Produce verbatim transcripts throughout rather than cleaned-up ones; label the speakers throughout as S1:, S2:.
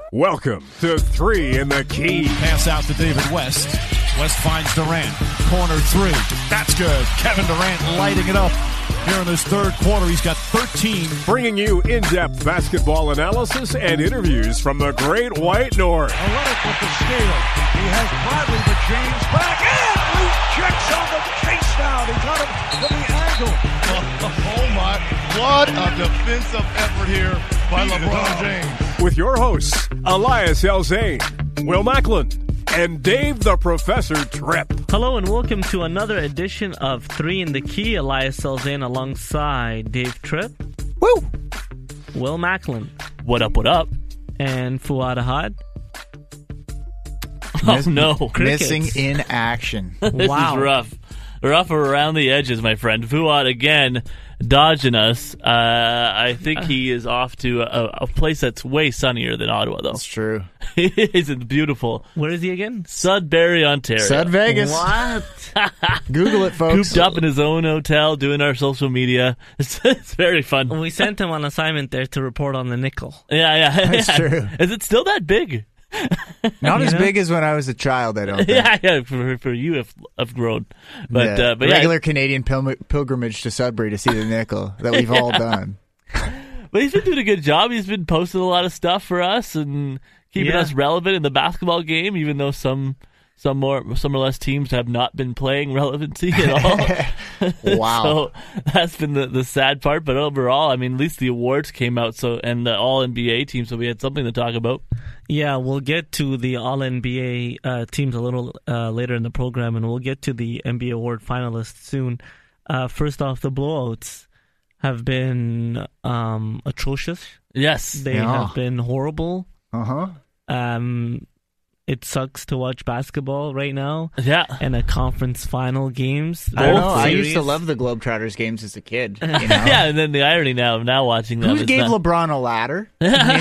S1: Welcome to Three in the Key.
S2: Pass out to David West. West finds Durant. Corner three. That's good. Kevin Durant lighting it up. Here in this third quarter, he's got thirteen.
S1: Bringing you in-depth basketball analysis and interviews from the Great White North.
S3: Olynyk with the steal. He has Bradley, but James back in. Luke checks on the chase down. He got him from the angle.
S4: Oh, oh my, what a defensive effort here by LeBron James.
S1: With your hosts, Elias Elzane, Will Macklin, and Dave the Professor Tripp.
S5: Hello and welcome to another edition of Three in the Key. Elias Elzane alongside Dave Tripp.
S6: Woo!
S5: Will Macklin.
S7: What up, what up?
S5: And Fuad Ahad.
S7: Oh,
S6: Miss-
S7: no.
S5: Crickets.
S6: Missing in action.
S7: This
S5: Wow.
S7: is rough. Rough around the edges, my friend. Fuad again dodging us. Uh, I think he is off to a, a place that's way sunnier than Ottawa, though.
S6: That's true.
S7: Isn't beautiful?
S5: Where is he again?
S7: Sudbury, Ontario.
S6: Sud Vegas.
S5: What?
S6: Google it, folks.
S7: Cooped up in his own hotel doing our social media. It's, it's very fun.
S5: We sent him on assignment there to report on the nickel.
S7: Yeah, yeah.
S6: That's
S7: yeah.
S6: true.
S7: Is it still that big?
S6: Not
S5: You
S6: as
S5: know?
S6: big as when I was a child, I don't think.
S7: Yeah, yeah. For, for you, have have grown. But,
S6: Yeah.
S7: uh, but yeah.
S6: Regular Canadian pil- pilgrimage to Sudbury to see the nickel that we've all done.
S7: But he's been doing a good job. He's been posting a lot of stuff for us and keeping
S5: Yeah.
S7: us relevant in the basketball game, even though some some more some or less teams have not been playing relevancy at all.
S6: Wow.
S7: So that's been the, the sad part. But overall, I mean, at least the awards came out, so and the All N B A team, so we had something to talk about.
S5: Yeah, we'll get to the All N B A uh, teams a little uh, later in the program, and we'll get to the N B A award finalists soon. Uh, first off, the blowouts have been um, atrocious.
S7: Yes.
S5: They
S6: Yeah.
S5: have been horrible.
S6: Uh-huh.
S5: Um, it sucks to watch basketball right now
S7: Yeah.
S5: and a conference final games.
S6: I don't know.
S5: Both
S6: I used to
S5: series.
S6: love the Globetrotters games as a kid. You know?
S7: Yeah, and then the irony now of now watching them.
S6: Who
S7: is
S6: gave
S7: not,
S6: LeBron a ladder?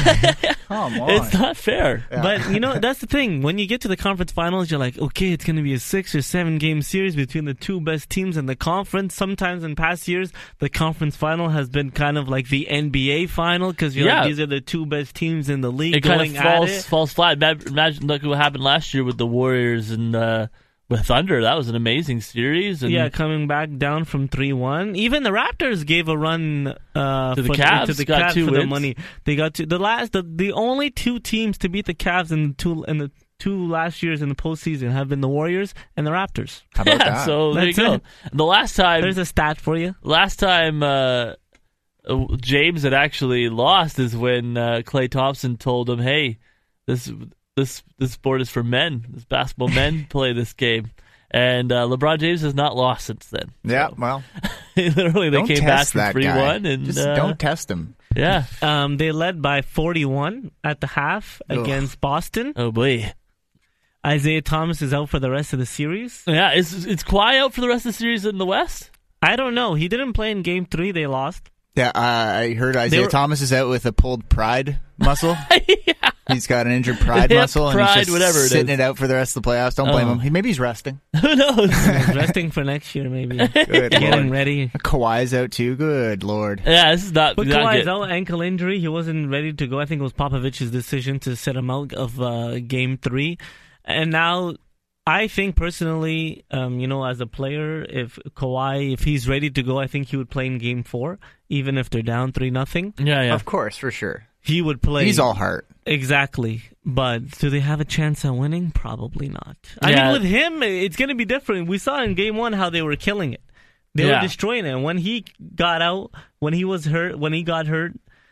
S6: Come on.
S7: It's not fair.
S5: But, you know, that's the thing. When you get to the conference finals, you're like, okay, it's going to be a six or seven game series between the two best teams in the conference. Sometimes in past years, the conference final has been kind of like the N B A final because you're
S7: Yeah.
S5: like, these are the two best teams in the league
S7: It kind
S5: going
S7: of falls
S5: at it.
S7: falls flat. Ma- Imagine look what happened last year with the Warriors and uh, with Thunder. That was an amazing series. And
S5: Yeah, coming back down from three one. Even the Raptors gave a run uh,
S7: To the
S5: for,
S7: Cavs,
S5: to the
S7: got
S5: Cavs
S7: two
S5: for the
S7: wins.
S5: money. They got to the last, the, the only two teams to beat the Cavs in the two in the two last years in the postseason have been the Warriors and the Raptors.
S6: How about
S7: yeah,
S6: that?
S7: so there you
S5: That's
S7: go.
S5: it.
S7: The last time,
S5: There's a stat for you.
S7: last time uh, uh, James had actually lost is when uh, Klay Thompson told him, "Hey, this this this sport is for men. This basketball men play this game." And uh, LeBron James has not lost since then.
S6: Yeah,
S7: So,
S6: well,
S7: literally, they
S6: don't
S7: came back
S6: test
S7: from
S6: that
S7: three
S6: guy.
S7: one, and
S6: Just
S7: uh,
S6: don't test him.
S7: yeah.
S5: Um, they led by forty-one at the half
S6: Ugh.
S5: against Boston.
S7: Oh boy.
S5: Isaiah Thomas is out for the rest of the series.
S7: Yeah, is is Kawhi out for the rest of the series in the West?
S5: I don't know. He didn't play in game three. They lost.
S6: Yeah, uh, I heard Isaiah
S5: were-
S6: Thomas is out with a pulled pride muscle.
S7: yeah.
S6: He's got an injured pride
S7: Hip,
S6: muscle, and
S7: pride,
S6: he's just
S7: whatever it
S6: sitting
S7: is.
S6: it out for the rest of the playoffs. Don't blame
S7: Oh.
S6: him. He, maybe he's resting.
S7: Who knows?
S5: He's resting for next year, maybe.
S6: Good
S5: Getting
S6: lord.
S5: ready.
S6: Kawhi's out too. Good lord.
S7: Yeah, this is not.
S5: But
S7: not
S5: Kawhi's
S7: good.
S5: out, ankle injury. He wasn't ready to go. I think it was Popovich's decision to set him out of uh, game three. And now, I think personally, um, you know, as a player, if Kawhi, if he's ready to go, I think he would play in game four, even if they're down three nothing.
S7: Yeah, yeah.
S6: Of course, for sure.
S5: He would play.
S6: He's all heart.
S5: Exactly. But do they have a chance at winning? Probably not. I
S7: Yeah.
S5: mean, with him, it's going to be different. We saw in game one how they were killing it. They
S7: Yeah.
S5: were destroying it. And when he got out, when he was hurt, when he got hurt,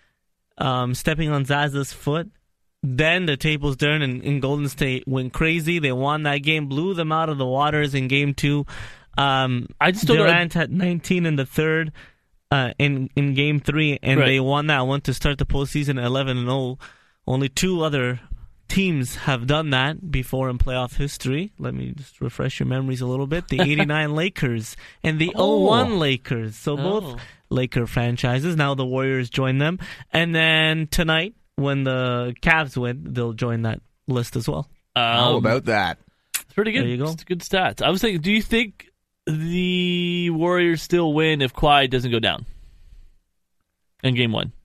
S5: um, stepping on Zaza's foot, then the tables turned and, and Golden State went crazy. They won that game, blew them out of the waters in game two. Um,
S7: I just don't know-
S5: Durant had nineteen in the third. Uh, in in game three, and
S7: Right.
S5: they won that one to start the postseason eleven and oh. Only two other teams have done that before in playoff history. Let me just refresh your memories a little bit. The eighty-nine Lakers and the oh one Lakers. So both
S7: Oh.
S5: Laker franchises. Now the Warriors join them. And then tonight, when the Cavs win, they'll join that list as well.
S7: Um,
S6: How about that?
S7: It's pretty good.
S5: There you go.
S7: It's good stats. I was thinking, do you think the Warriors still win if Kawhi doesn't go down in game one?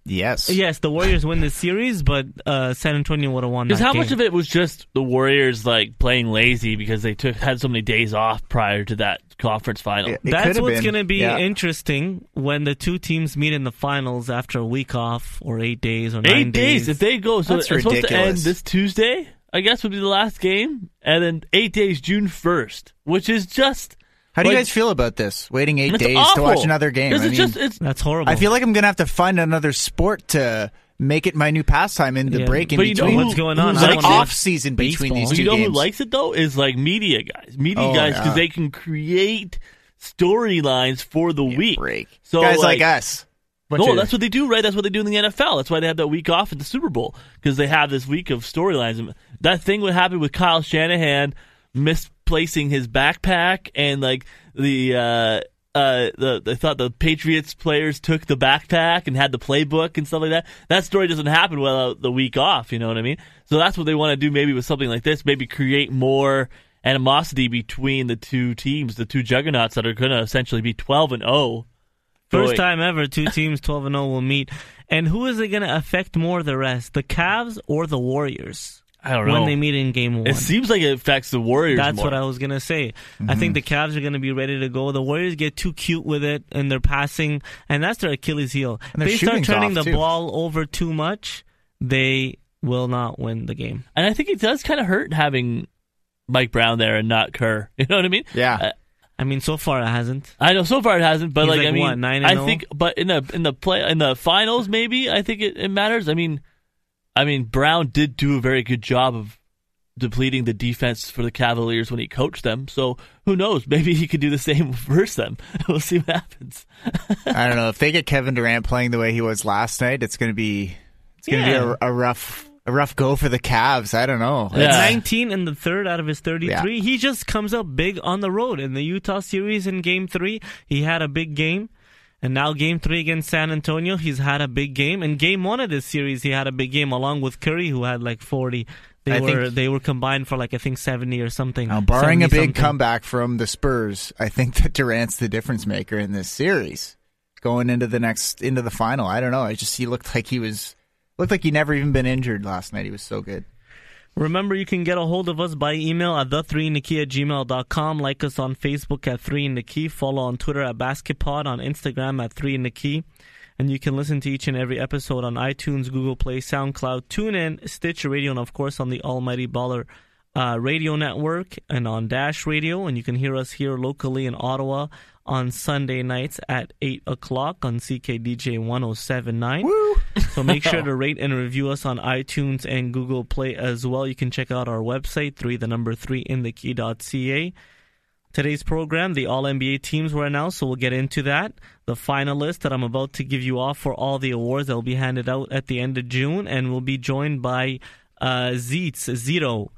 S6: Yes.
S5: Yes, the Warriors win the series, but uh, San Antonio would have won that
S7: Because how
S5: game.
S7: much of it was just the Warriors like playing lazy because they took had so many days off prior to that conference final?
S6: It
S5: That's
S6: could've
S5: what's
S6: been.
S5: going to be
S6: Yeah.
S5: interesting when the two teams meet in the finals after a week off or eight days or nine
S7: Eight days. If they go, so
S6: That's
S7: it's supposed to end
S6: ridiculous.
S7: this Tuesday, I guess would be the last game, and then eight days, June first, which is just.
S6: How do you
S7: like,
S6: guys feel about this? Waiting eight
S7: it's
S6: days
S7: awful.
S6: to watch another game.
S7: This
S6: I
S7: is
S6: mean,
S7: just, it's,
S5: That's horrible.
S6: I feel like I'm going to have to find another sport to make it my new pastime in the
S5: Yeah,
S6: break in
S7: but you know
S6: between.
S7: who-
S5: what's going on.
S7: who's
S5: I
S6: There's
S5: don't
S6: an
S5: wanna
S6: off
S5: watch
S6: season between
S5: baseball.
S6: these
S7: But
S6: two
S7: you know
S6: games.
S7: who likes it though is like media guys, media
S6: Oh,
S7: guys because
S6: yeah.
S7: they can create storylines for the week.
S6: break.
S7: So
S6: Guys
S7: like,
S6: like us. Bunch
S7: no,
S6: of-
S7: that's what they do, right? That's what they do in the N F L. That's why they have that week off at the Super Bowl because they have this week of storylines. And that thing would happen with Kyle Shanahan misplacing his backpack and like the. Uh, Uh, the they thought the Patriots players took the backpack and had the playbook and stuff like that. That story doesn't happen without the week off. You know what I mean? So that's what they want to do. Maybe with something like this, maybe create more animosity between the two teams, the two juggernauts that are going to essentially be twelve and zero.
S5: First time ever, two teams twelve and oh will meet. And who is it going to affect more the rest, the Cavs or the Warriors?
S7: I don't know.
S5: When they meet in game one.
S7: It seems like it affects the Warriors
S5: That's
S7: more.
S5: what I was going to say.
S6: Mm-hmm.
S5: I think the Cavs are going to be ready to go. The Warriors get too cute with it and their passing, and that's their Achilles heel.
S6: And
S5: If
S6: their
S5: they start
S6: shooting's
S5: turning
S6: off,
S5: the
S6: too.
S5: ball over too much, they will not win the game.
S7: And I think it does kind of hurt having Mike Brown there and not Kerr. You know what I mean?
S6: Yeah.
S7: Uh,
S5: I mean, so far it hasn't.
S7: I know so far it hasn't, but
S5: He's
S7: like,
S5: like,
S7: I mean,
S5: what, nine and
S7: I
S5: oh?
S7: think, but in the in the play in the finals, maybe I think it, it matters. I mean, I mean, Brown did do a very good job of depleting the defense for the Cavaliers when he coached them. So who knows? Maybe he could do the same versus them. We'll see what happens.
S6: I don't know. If they get Kevin Durant playing the way he was last night, it's going to be it's going to
S5: Yeah.
S6: be a, a rough a rough go for the Cavs. I don't know.
S7: Yeah.
S5: nineteen in the third out of his thirty-three. He just comes up big on the road. In the Utah series in game three, he had a big game. And now game three against San Antonio, he's had a big game. In game one of this series, he had a big game along with Curry, who had like forty. They
S6: I
S5: were
S6: think-
S5: they were combined for like I think seventy or something.
S6: Now, barring a big
S5: seventy-something.
S6: comeback from the Spurs, I think that Durant's the difference maker in this series. Going into the next into the final, I don't know. I just he looked like he was looked like he never even been injured last night. He was so good.
S5: Remember, you can get a hold of us by email at the three in the key at gmail dot com. Like us on Facebook at three in the key. Follow on Twitter at basketpod. On Instagram at three in the key. And you can listen to each and every episode on iTunes, Google Play, SoundCloud, TuneIn, Stitcher Radio, and of course on the Almighty Baller uh, Radio Network and on Dash Radio. And you can hear us here locally in Ottawa on Sunday nights at eight o'clock on C K D J one oh seven point nine.
S6: Woo!
S5: So make sure to rate and review us on iTunes and Google Play as well. You can check out our website, three the number three in the key dot c a. Today's program, the All N B A teams were announced, so we'll get into that. The finalists that I'm about to give you off for all the awards that will be handed out at the end of June, and we'll be joined by uh, Zeets, Zito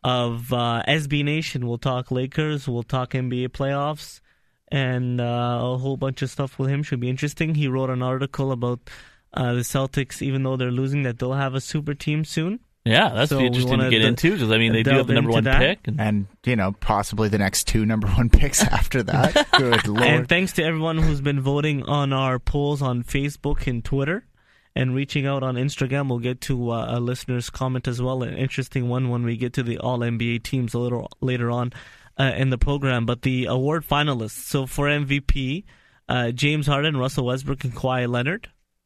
S5: of uh, S B Nation. We'll talk Lakers, we'll talk N B A playoffs, and uh, a whole bunch of stuff with him. Should be interesting. He wrote an article about uh, the Celtics, even though they're losing, that they'll have a super team soon.
S7: Yeah, that's
S5: So we
S7: interesting to
S5: wanna
S7: get
S5: d-
S7: into because I mean they do have
S5: delve
S7: the number
S5: into
S7: one
S5: that.
S7: pick. And,
S6: And, you know, possibly the next two number one picks after that. Good Lord.
S5: And thanks to everyone who's been voting on our polls on Facebook and Twitter and reaching out on Instagram. We'll get to uh, a listener's comment as well, an interesting one when we get to the All N B A teams a little later on uh, in the program. But the award finalists, so for M V P, uh, James Harden, Russell Westbrook, and Kawhi Leonard.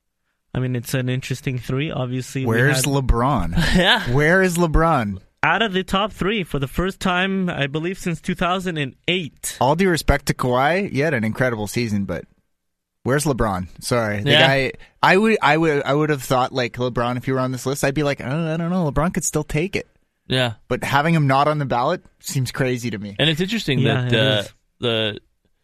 S5: I mean, it's an interesting three. Obviously, we
S6: Where's
S5: had-
S6: LeBron?
S7: yeah,
S6: Where is LeBron?
S5: out of the top three for the first time, I believe, since two thousand eight.
S6: All due respect to Kawhi, he had an incredible season, but where's LeBron? Sorry, the
S7: Yeah.
S6: guy. I would, I would, I would have thought like LeBron. If you were on this list, I'd be like, oh, I don't know, LeBron could still take it,
S7: yeah.
S6: but having him not on the ballot seems crazy to me.
S7: And it's interesting
S5: Yeah,
S7: that
S5: it
S7: uh,
S5: is.
S7: the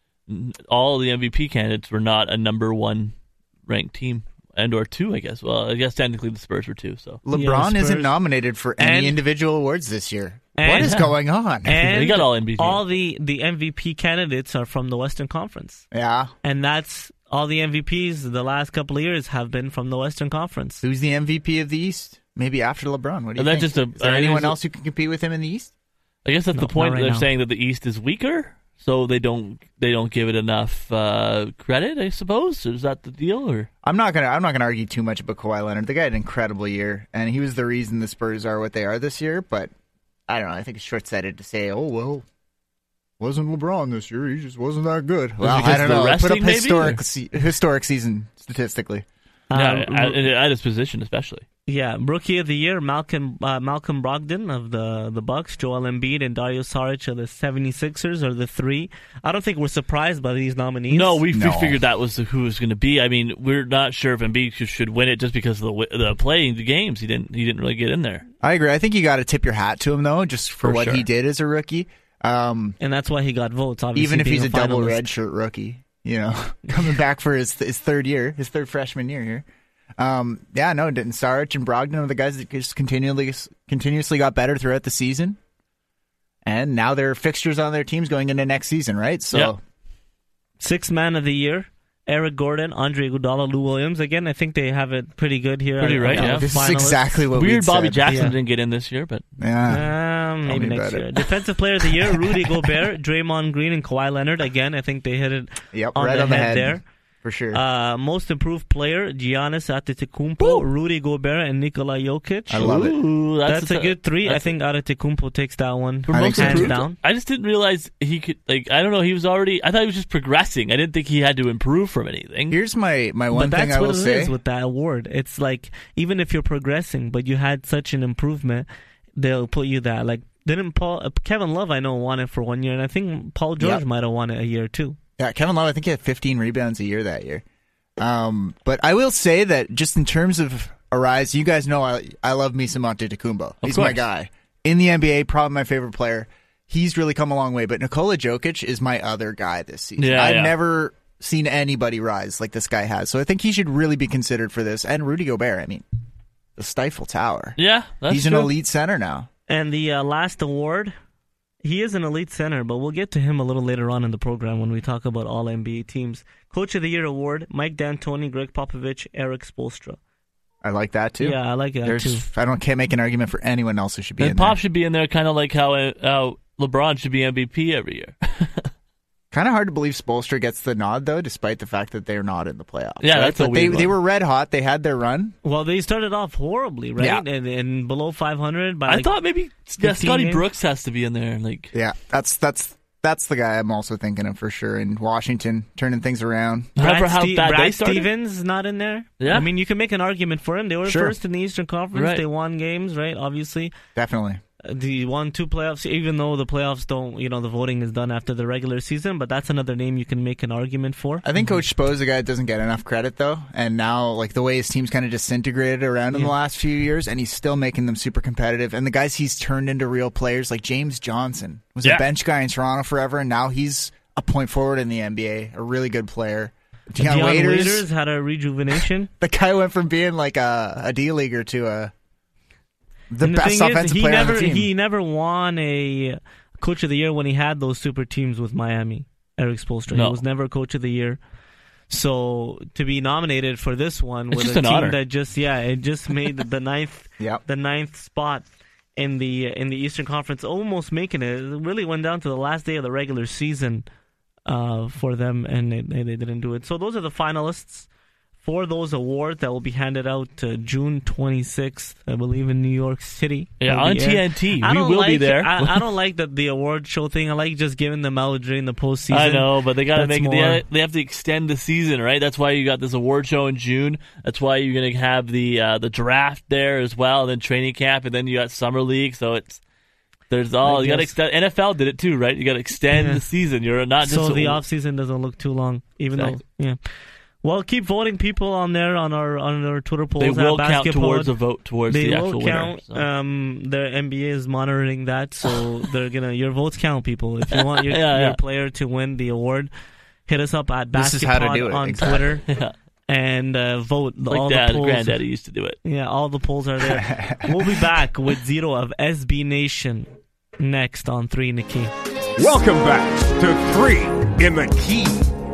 S7: all the M V P candidates were not a number one ranked team. And or two, I guess. Well, I guess technically the Spurs were two. So
S6: LeBron
S5: Spurs.
S6: isn't nominated for any
S5: And-
S6: individual awards this year.
S5: and-
S6: what is going on?
S5: And
S7: They got all M V P.
S5: all the, the M V P candidates are from the Western Conference.
S6: yeah,
S5: And that's all the M V Ps the last couple of years have been from the Western Conference.
S6: who's the M V P of the East? Maybe after LeBron. What do you
S7: And that's
S6: think?
S7: just a-
S6: is there
S7: I think
S6: anyone
S7: it's a-
S6: else who can compete with him in the East?
S7: I guess that's
S5: No,
S7: the point.
S5: not right
S7: They're
S5: now.
S7: saying that the East is weaker. so they don't they don't give it enough uh, credit, I suppose. Is that the deal? Or
S6: I'm not gonna I'm not gonna argue too much about Kawhi Leonard. The guy had an incredible year, and he was the reason the Spurs are what they are this year. But I don't know. I think it's short-sighted to say, oh well, wasn't LeBron this year? He just wasn't that good. Well, I don't know. Put up
S7: maybe,
S6: historic se- historic season statistically.
S7: Yeah,
S5: Um,
S7: at, at his position especially.
S5: Yeah, Rookie of the Year, Malcolm uh, Malcolm Brogdon of the, the Bucks, Joel Embiid, and Dario Saric of the seventy-sixers are the three. I don't think we're surprised by these nominees.
S7: No, we
S6: No.
S7: figured that was who it was going to be. I mean, we're not sure if Embiid should win it just because of the the playing the games. He didn't he didn't really get in there.
S6: I agree. I think you got to tip your hat to him though, just for,
S7: For
S6: what
S7: sure.
S6: he did as a rookie. Um,
S5: And that's why he got votes, obviously.
S6: even if
S5: being
S6: he's a, double
S5: finalist.
S6: redshirt rookie, you know, coming back for his his third year, his third freshman year here. Um, yeah, no, didn't Saric and Brogdon are the guys that just continually continuously got better throughout the season, and now they're fixtures on their teams going into next season, right? So,
S7: Yeah.
S5: Sixth Man of the Year, Eric Gordon, Andre Iguodala, Lou Williams. Again, I think they have it pretty good here.
S7: Pretty
S5: uh,
S7: right,
S5: uh,
S7: yeah.
S6: this
S5: finalists.
S6: is exactly what
S7: Weird
S6: we
S7: Bobby
S6: said.
S7: Jackson
S5: Yeah.
S7: didn't get in this year, but
S6: Yeah,
S5: Um,
S6: Tell
S5: maybe
S6: me
S5: next
S6: about
S5: year.
S6: it.
S5: Defensive Player of the Year, Rudy Gobert, Draymond Green, and Kawhi Leonard. Again, I think they hit it
S6: yep,
S5: on,
S6: right
S5: the,
S6: on the
S5: head
S6: head
S5: there.
S6: for sure.
S5: Uh, most improved player, Giannis Antetokounmpo, Rudy Gobert, and Nikola Jokic.
S6: I love it.
S7: Ooh,
S5: That's, a good three. I
S7: that's
S5: think Antetokounmpo takes that one
S7: For
S6: I
S7: most
S6: think so,
S5: hands
S6: too.
S5: down.
S7: I just didn't realize he could, like, I don't know, he was already, I thought he was just progressing. I didn't think he had to improve from anything.
S6: Here's my my one
S5: But
S6: thing
S5: that's
S6: I
S5: what
S6: will
S5: it
S6: say.
S5: is with that award. It's like, even if you're progressing, but you had such an improvement, they'll put you that. Like, didn't Paul, uh, Kevin Love, I know, won it for one year, and I think Paul George
S6: Yep.
S5: might have won it a year too.
S6: Yeah, Kevin Love, I think he had fifteen rebounds a year that year. Um, but I will say that just in terms of Arise, you guys know I I love me some Antetokounmpo. He's my
S7: course.
S6: guy. In the N B A, probably my favorite player. He's really come a long way. But Nikola Jokic is my other guy this season.
S7: Yeah,
S6: I've
S7: yeah.
S6: never seen anybody rise like this guy has. So I think he should really be considered for this. And Rudy Gobert, I mean, the Stifle Tower.
S7: Yeah, that's
S6: He's
S7: true.
S6: an elite center now.
S5: And the uh, last award, he is an elite center, but we'll get to him a little later on in the program when we talk about all N B A teams. Coach of the Year award, Mike D'Antoni, Greg Popovich, Eric Spoelstra.
S6: I like that too.
S5: Yeah, I like that
S6: There's,
S5: too.
S6: I don't can't make an argument for anyone else who should be
S7: And
S6: in
S7: Pop
S6: there.
S7: should be in there kind of like how, uh, how LeBron should be M V P every year.
S6: Kind of hard to believe Spoelstra gets the nod, though, despite the fact that they're not in the playoffs.
S7: Yeah,
S6: right?
S7: that's a
S6: but they
S7: weird
S6: they
S7: one.
S6: were red hot. They had their run.
S5: Well, they started off horribly, right?
S6: Yeah.
S5: And, and below five hundred. By
S7: I
S5: like,
S7: thought maybe yeah,
S5: fifteen
S7: Scotty
S5: games?
S7: Brooks has to be in there. Like,
S6: Yeah, that's that's that's the guy I'm also thinking of for sure. In Washington, turning things around.
S5: Brad,
S7: for how
S5: Ste-
S7: bad they
S5: Brad
S7: started?
S5: Stevens is not in there.
S7: Yeah.
S5: I mean, you can make an argument for him. They were
S6: Sure.
S5: first in the Eastern Conference.
S7: Right.
S5: They won games, right? Obviously.
S6: Definitely.
S5: They won two playoffs, even though the playoffs don't, you know, the voting is done after the regular season, but that's another name you can make an argument for.
S6: I think Coach Spo is a guy that doesn't get enough credit, though. And now, like, the way his team's kind of disintegrated around in
S5: Yeah.
S6: the last few years, and he's still making them super competitive. And the guys he's turned into real players, like James Johnson, was
S7: Yeah.
S6: a bench guy in Toronto forever, and now he's a point forward in the N B A, a really good player. Deion,
S5: Deion
S6: Waiters,
S5: Waiters had a rejuvenation.
S6: the guy went from being like a, a D-leaguer to a the
S5: And
S6: best
S5: thing is,
S6: offensive
S5: he
S6: player
S5: never,
S6: on the team.
S5: He never won a Coach of the Year when he had those super teams with Miami, Eric Spoelstra.
S7: No.
S5: He was never Coach of the Year. So to be nominated for this one
S7: It's
S5: with
S7: just
S5: a
S7: an
S5: team
S7: honor.
S5: that just yeah, it just made the ninth
S6: Yep.
S5: the ninth spot in the in the Eastern Conference, almost making it. It really went down to the last day of the regular season uh, for them, and they, they they didn't do it. So those are the finalists for those awards that will be handed out uh, June twenty-sixth, I believe, in New York City.
S7: yeah,
S5: They'll
S7: on
S5: be
S7: T
S5: aired.
S7: N T.
S5: I
S7: We
S5: don't
S7: will
S5: like,
S7: be there.
S5: I, I don't like the, the award show thing. I like just giving them out during the postseason.
S7: I know, but they got to
S5: That's
S7: make
S5: more-
S7: they, they have to extend the season, right? That's why you got this award show in June. That's why you're going to have the uh, the draft there as well, and then training camp, and then you got summer league. So it's there's all
S5: I
S7: you got to
S5: guess.
S7: extend. N F L did it too, right? You got to extend
S5: Yeah.
S7: the season. You're not just
S5: so the
S7: a-
S5: off season doesn't look too long, even
S7: Exactly.
S5: though yeah. Well, keep voting people on there on our on our Twitter polls.
S7: They
S5: at
S7: will count
S5: Basketpod.
S7: towards a vote towards
S5: They
S7: the
S5: will
S7: actual
S5: count.
S7: winner. so.
S5: Um, the N B A is monitoring that, so they're gonna your votes count, people. If you want your,
S7: Yeah,
S5: your
S7: yeah.
S5: player to win the award, hit us up at
S6: This is how to do
S5: Basketpod
S6: it,
S5: on
S6: exactly.
S5: Twitter
S7: Yeah.
S5: and uh, vote.
S7: Like
S5: all
S7: Dad,
S5: the polls.
S7: Granddaddy used to do it.
S5: Yeah, all the polls are there. We'll be back with Zero of S B Nation next on Three in the Key.
S1: Welcome back to Three in the Key.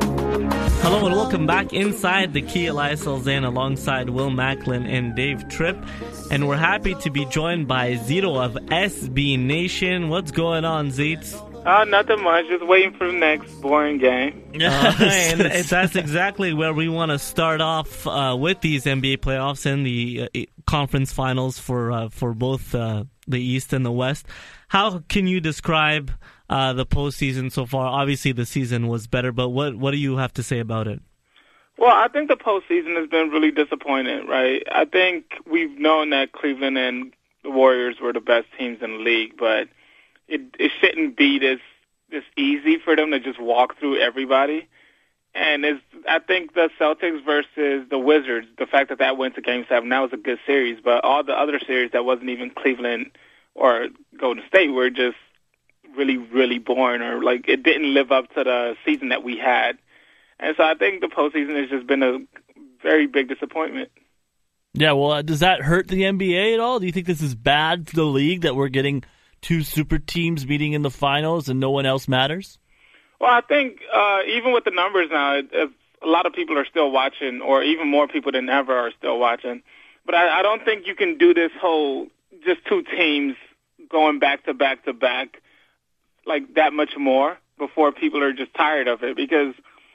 S5: Hello and welcome back inside the Key. Elias Alzan alongside Will Macklin and Dave Tripp. And we're happy to be joined by Zito of S B Nation. What's going on, Zeets?
S8: Uh, nothing much. Just waiting for the next boring game.
S5: Uh, and it's, that's exactly where we want to start off uh, with these N B A playoffs and the uh, conference finals for uh, for both uh, the East and the West. How can you describe uh, the postseason so far? Obviously, the season was better, but what what do you have to say about it?
S8: Well, I think the postseason has been really disappointing, right? I think we've known that Cleveland and the Warriors were the best teams in the league, but it, it shouldn't be this this easy for them to just walk through everybody. And it's, I think the Celtics versus the Wizards, the fact that that went to Game seven, that was a good series, but all the other series that wasn't even Cleveland or Golden State were just really, really boring, or like it didn't live up to the season that we had. And so I think the postseason has just been a very big disappointment.
S7: Yeah, well, uh, does that hurt the N B A at all? Do you think this is bad for the league that we're getting two super teams meeting in the finals and no one else matters?
S8: Well, I think uh, even with the numbers now, it, it, a lot of people are still watching, or even more people than ever are still watching. But I, I don't think you can do this whole just two teams going back to back to back like that much more before people are just tired of it, because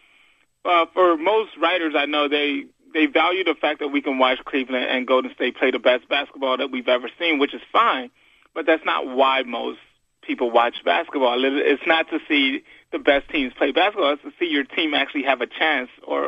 S8: Uh, for most writers I know, they, they value the fact that we can watch Cleveland and Golden State play the best basketball that we've ever seen, which is fine, but that's not why most people watch basketball. It's not to see the best teams play basketball. It's to see your team actually have a chance or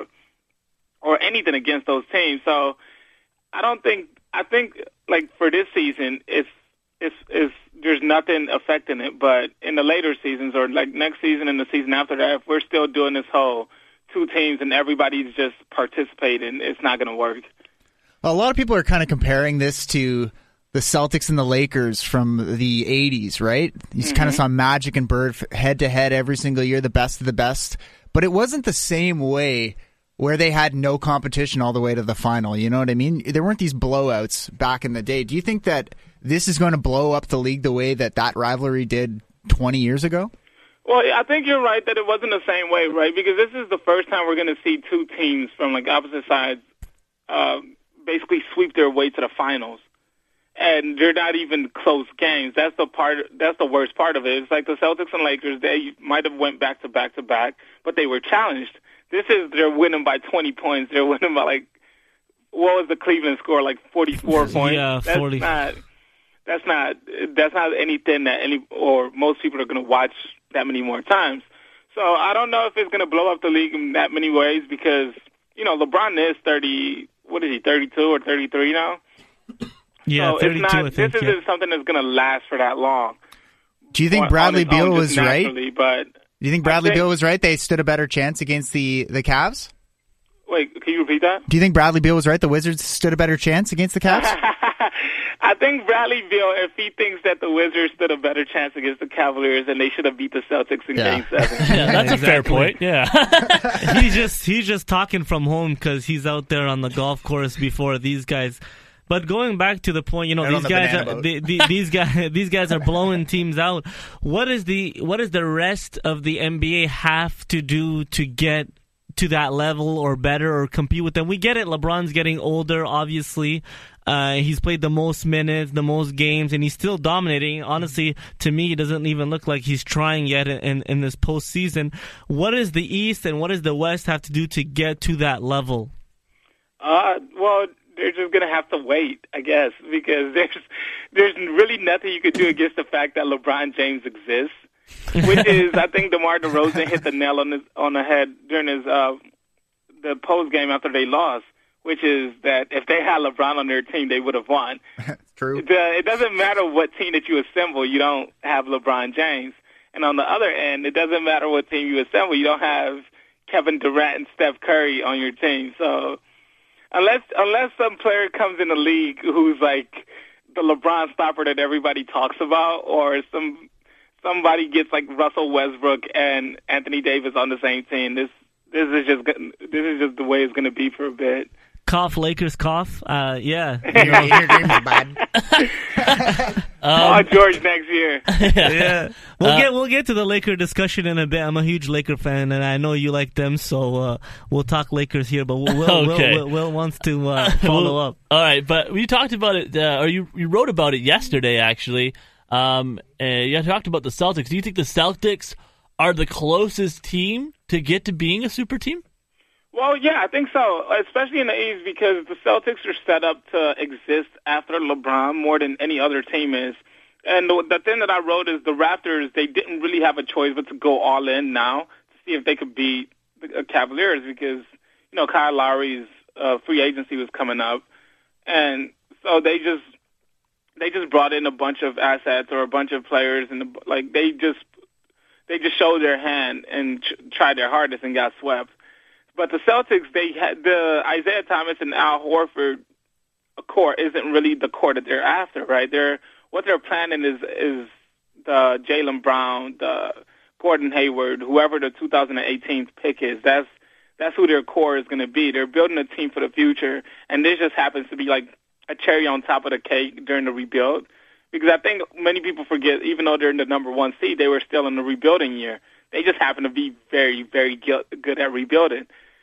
S8: or anything against those teams. So I don't think – I think, like, for this season, it's, it's, it's there's nothing affecting it, but in the later seasons or, like, next season and the season after that, if we're still doing this whole – two teams and everybody's just participating, it's not going to work.
S6: A lot of people are kind of comparing this to the Celtics and the Lakers from the eighties, right? You mm-hmm. kind of saw Magic and Bird head-to-head every single year, the best of the best. But it wasn't the same way where they had no competition all the way to the final. You know what I mean? There weren't these blowouts back in the day. Do you think that this is going to blow up the league the way that that rivalry did twenty years ago?
S8: Well, I think you're right that it wasn't the same way, right? Because this is the first time we're going to see two teams from like opposite sides uh, basically sweep their way to the finals, and they're not even close games. That's the part. That's the worst part of it. It's like the Celtics and Lakers. They might have went back to back to back, but they were challenged. This is they're winning by twenty points. They're winning by like what was the Cleveland score? Like forty-four points.
S5: Yeah,
S8: that's
S5: forty.
S8: Not, that's not. That's not anything that any or most people are going to watch that many more times. So I don't know if it's going to blow up the league in that many ways because, you know, LeBron is thirty, what is he, thirty-two or thirty-three now?
S5: Yeah,
S8: so
S5: thirty-two,
S8: it's not,
S5: I think.
S8: This
S5: yeah.
S8: isn't something that's going to last for that long.
S6: Do you think
S8: on,
S6: Bradley
S8: on
S6: Beal
S8: own,
S6: was right?
S8: But
S6: Do you think Bradley
S8: think,
S6: Beal was right? They stood a better chance against the, the Cavs?
S8: Wait, can you repeat that?
S6: Do you think Bradley Beal was right? The Wizards stood a better chance against the Cavs?
S8: I think Bradley Beal, if he thinks that the Wizards stood a better chance against the Cavaliers, then they should have beat the Celtics in
S6: yeah.
S8: Game Seven.
S7: Yeah, that's
S5: exactly.
S7: a fair point. Yeah,
S5: he's just he's just talking from home because he's out there on the golf course before these guys. But going back to the point, you know,
S6: Right
S5: these
S6: the
S5: guys are
S6: boat.
S5: the, the, these guys these guys are blowing teams out. What is the what does the rest of the N B A have to do to get to that level or better or compete with them? We get it. LeBron's getting older, obviously. Uh, he's played the most minutes, the most games, and he's still dominating. Honestly, to me, it doesn't even look like he's trying yet in, in, in this postseason. What does the East and what does the West have to do to get to that level?
S8: Uh, well, they're just going to have to wait, I guess, because there's there's really nothing you could do against the fact that LeBron James exists, which is, I think DeMar DeRozan hit the nail on, his, on the head during his uh, the post game after they lost, which is that if they had LeBron on their team, they would have won.
S6: True.
S8: It, uh, it doesn't matter what team that you assemble, you don't have LeBron James. And on the other end, it doesn't matter what team you assemble, you don't have Kevin Durant and Steph Curry on your team. So unless unless some player comes in the league who's like the LeBron stopper that everybody talks about, or some somebody gets like Russell Westbrook and Anthony Davis on the same team, this this is just this is just the way it's going to be for a bit.
S5: Cough, Lakers, cough. Uh, yeah.
S6: You're, you're dreaming, bud.
S8: Oh, George next year.
S5: Yeah, we'll
S7: Uh,
S5: get we'll get to the Laker discussion in a bit. I'm a huge Laker fan, and I know you like them, so uh, we'll talk Lakers here. But Will, Will,
S7: Okay.
S5: Will, Will, Will wants to uh, follow
S7: Well,
S5: up.
S7: All right, but we talked about it, uh, or you, you wrote about it yesterday, actually. Um, and you talked about the Celtics. Do you think the Celtics are the closest team to get to being a super team?
S8: Well, yeah, I think so, especially in the East, because the Celtics are set up to exist after LeBron more than any other team is. And the, the thing that I wrote is the Raptors, they didn't really have a choice but to go all in now to see if they could beat the Cavaliers because, you know, Kyle Lowry's uh, free agency was coming up. And so they just they just brought in a bunch of assets or a bunch of players, and the, like they just they just showed their hand and ch- tried their hardest and got swept. But the Celtics, they had the Isaiah Thomas and Al Horford core isn't really the core that they're after, right? They're what they're planning is is the Jaylen Brown, the Gordon Hayward, whoever the two thousand eighteen pick is. That's that's who their core is going to be. They're building a team for the future, and this just happens to be like a cherry on top of the cake during the rebuild. Because I think many people forget, even though they're in the number one seed, they were still in the rebuilding year. They just happen to be very, very good at rebuilding.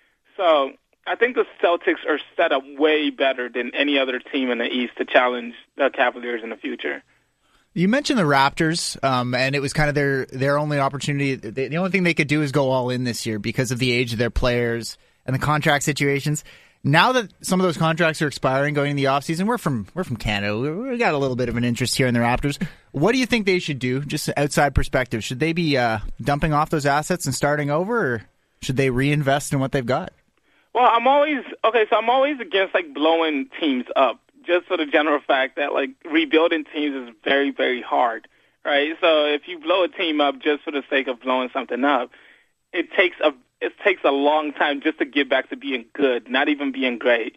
S8: So I think the Celtics are set up way better than any other team in the East to challenge the Cavaliers in the future.
S6: You mentioned the Raptors, um, and it was kind of their, their only opportunity. The, the only thing they could do is go all in this year because of the age of their players and the contract situations. Now that some of those contracts are expiring going into the offseason, we're from we're from Canada. We, we got a little bit of an interest here in the Raptors. What do you think they should do, just outside perspective? Should they be uh, dumping off those assets and starting over, or should they reinvest in what they've got?
S8: Well, I'm always okay. So I'm always against like blowing teams up, just for the general fact that like rebuilding teams is very, very hard, right? So if you blow a team up just for the sake of blowing something up, it takes a it takes a long time just to get back to being good, not even being great.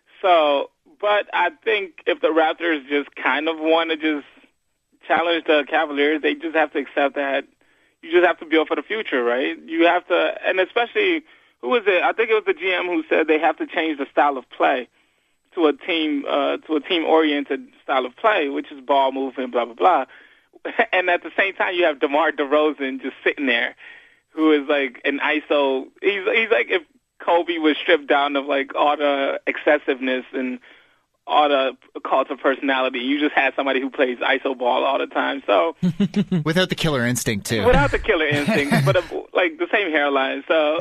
S8: So, but I think if the Raptors just kind of want to just challenge the Cavaliers, they just have to accept that you just have to build for the future, right? You have to, and especially. Who was it? I think it was the G M who said they have to change the style of play to a team uh, to a team-oriented style of play, which is ball movement, blah, blah, blah. And at the same time, you have DeMar DeRozan just sitting there, who is like an I S O. He's he's like if Kobe was stripped down of like all the excessiveness and all the cult of personality. You just had somebody who plays I S O ball all the time. So
S6: without the killer instinct too.
S8: Without the killer instinct, but uh, like the same hairline. So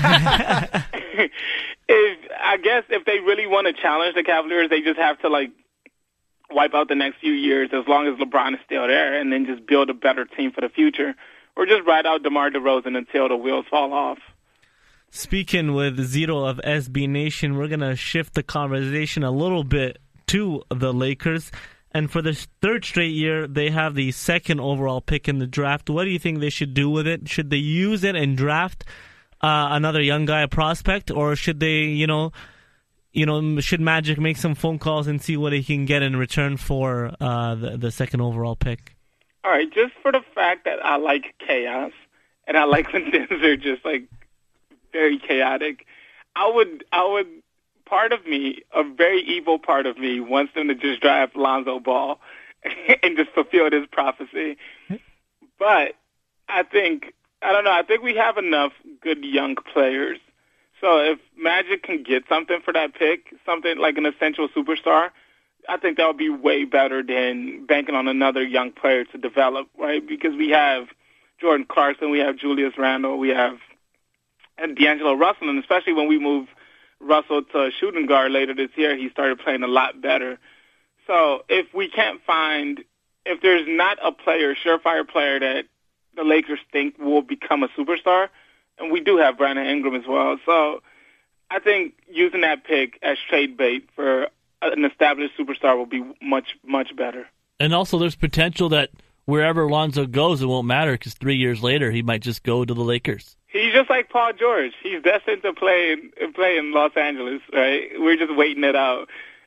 S8: if I guess if they really want to challenge the Cavaliers, they just have to like wipe out the next few years as long as LeBron is still there, and then just build a better team for the future, or just ride out DeMar DeRozan until the wheels fall off.
S5: Speaking with Zito of S B Nation, we're going to shift the conversation a little bit to the Lakers. And for the third straight year, they have the second overall pick in the draft. What do you think they should do with it? Should they use it and draft uh, another young guy, a prospect? Or should they, you know, you know, should Magic make some phone calls and see what he can get in return for uh, the, the second overall pick?
S8: All right, just for the fact that I like chaos, and I like when things are just, like, very chaotic, I would, I would, part of me, a very evil part of me, wants them to just draft Lonzo Ball and just fulfill this prophecy. But I think, I don't know, I think we have enough good young players. So if Magic can get something for that pick, something like an essential superstar, I think that would be way better than banking on another young player to develop, right? Because we have Jordan Clarkson, we have Julius Randle, we have and D'Angelo Russell, and especially when we move Russell to shooting guard later this year, he started playing a lot better. So if we can't find, if there's not a player, surefire player that the Lakers think will become a superstar, and we do have Brandon Ingram as well. So I think using that pick as trade bait for an established superstar will be much, much better.
S7: And also there's potential that wherever Lonzo goes, it won't matter because three years later he might just go to the Lakers.
S8: He's just like Paul George. He's destined to play in, play in Los Angeles, right? We're just waiting it out.